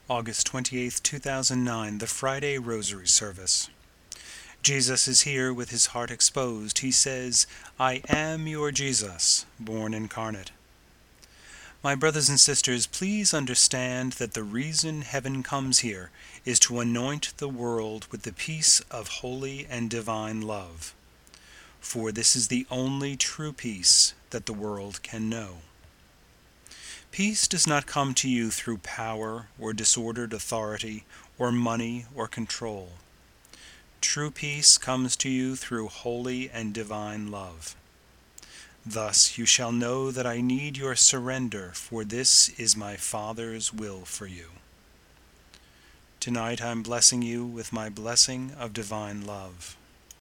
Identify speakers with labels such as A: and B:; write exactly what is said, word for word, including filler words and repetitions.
A: August twenty-eighth, two thousand nine, the Friday Rosary Service. Jesus is here with his heart exposed. He says, "I am your Jesus, born incarnate." My brothers and sisters, please understand that the reason heaven comes here is to anoint the world with the peace of holy and divine love. For this is the only true peace that the world can know. Peace does not come to you through power or disordered authority or money or control. True peace comes to you through holy and divine love. Thus you shall know that I need your surrender, for this is my Father's will for you. Tonight I'm blessing you with my blessing of divine love.